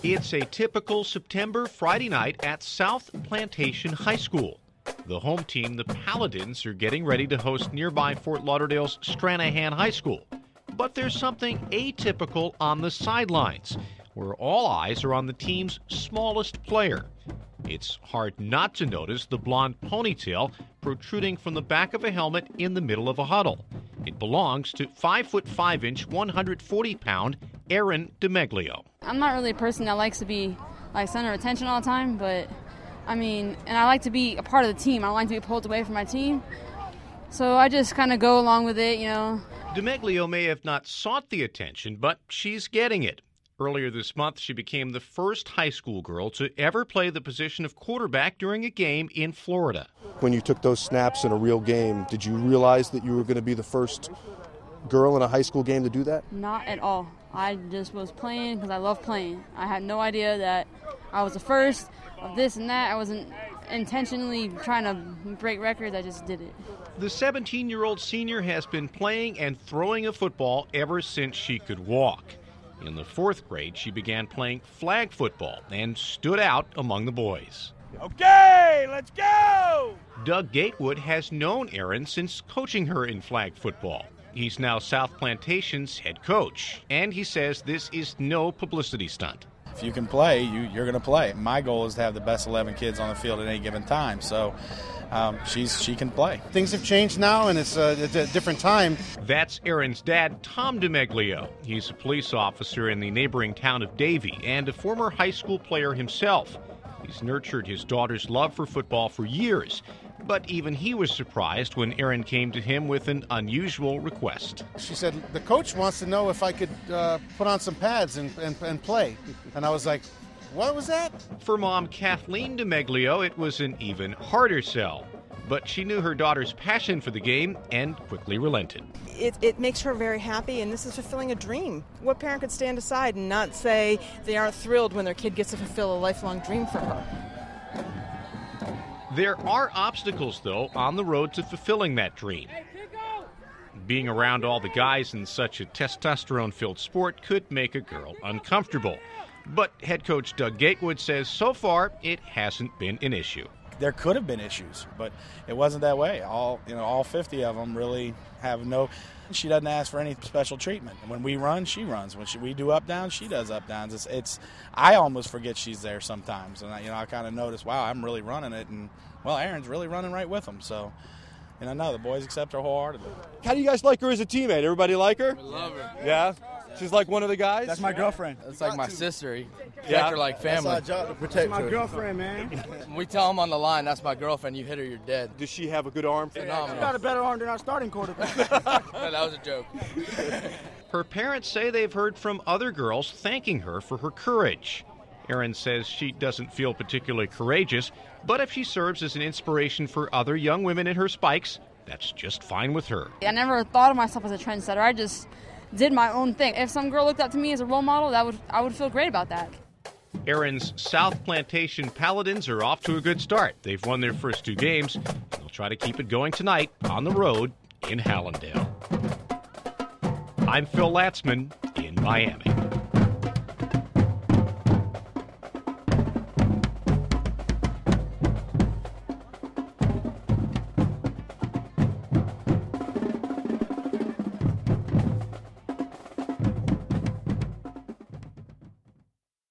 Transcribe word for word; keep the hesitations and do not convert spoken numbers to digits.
It's a typical September Friday night at South Plantation High School. The home team, the Paladins, are getting ready to host nearby Fort Lauderdale's Stranahan High School. But there's something atypical on the sidelines, where all eyes are on the team's smallest player. It's hard not to notice the blonde ponytail protruding from the back of a helmet in the middle of a huddle. It belongs to five foot five inch, one hundred forty pound Erin DeMeglio. I'm not really a person that likes to be like center of attention all the time, but I mean, and I like to be a part of the team. I don't like to be pulled away from my team. So I just kind of go along with it, you know. DeMeglio may have not sought the attention, but she's getting it. Earlier this month, she became the first high school girl to ever play the position of quarterback during a game in Florida. When you took those snaps in a real game, did you realize that you were going to be the first girl in a high school game to do that? Not at all. I just was playing because I love playing. I had no idea that I was the first of this and that. I wasn't intentionally trying to break records. I just did it. The seventeen-year-old senior has been playing and throwing a football ever since she could walk. In the fourth grade, she began playing flag football and stood out among the boys. Okay, let's go! Doug Gatewood has known Erin since coaching her in flag football. He's now South Plantation's head coach, and he says this is no publicity stunt. If you can play, you, you're going to play. My goal is to have the best eleven kids on the field at any given time, so um, she's she can play. Things have changed now, and it's a, it's a different time. That's Erin's dad, Tom DeMeglio. He's a police officer in the neighboring town of Davie and a former high school player himself. He's nurtured his daughter's love for football for years, but even he was surprised when Erin came to him with an unusual request. She said, the coach wants to know if I could uh, put on some pads and, and, and play. And I was like, what was that? For mom Kathleen DeMeglio, it was an even harder sell. But she knew her daughter's passion for the game and quickly relented. It, it makes her very happy, and this is fulfilling a dream. What parent could stand aside and not say they aren't thrilled when their kid gets to fulfill a lifelong dream for her? There are obstacles, though, on the road to fulfilling that dream. Being around all the guys in such a testosterone-filled sport could make a girl uncomfortable. But head coach Doug Gatewood says so far it hasn't been an issue. There could have been issues, but it wasn't that way. All you know, all fifty of them really have no. She doesn't ask for any special treatment. When we run, she runs. When she, we do up downs, she does up downs. It's, it's I almost forget she's there sometimes, and I, you know I kind of notice, wow, I'm really running it, and well, Erin's really running right with them. So, you know, no, the boys accept her wholeheartedly. How do you guys like her as a teammate? Everybody like her? We love her. Yeah? She's like one of the guys? That's my girlfriend. It's like my sister. You protect Yeah. her like family. That's our job to protect My her. girlfriend, man. When we tell them on the line, that's my girlfriend. You hit her, you're dead. Does she have a good arm? She Phenomenal. got a better arm than our starting quarterback. No, that was a joke. Her parents say they've heard from other girls thanking her for her courage. Erin says she doesn't feel particularly courageous, but if she serves as an inspiration for other young women in her spikes, that's just fine with her. I never thought of myself as a trendsetter. I just did my own thing. If some girl looked up to me as a role model, that would I would feel great about that. Erin's South Plantation Paladins are off to a good start. They've won their first two games. They'll try to keep it going tonight on the road in Hallandale. I'm Phil Latzman in Miami.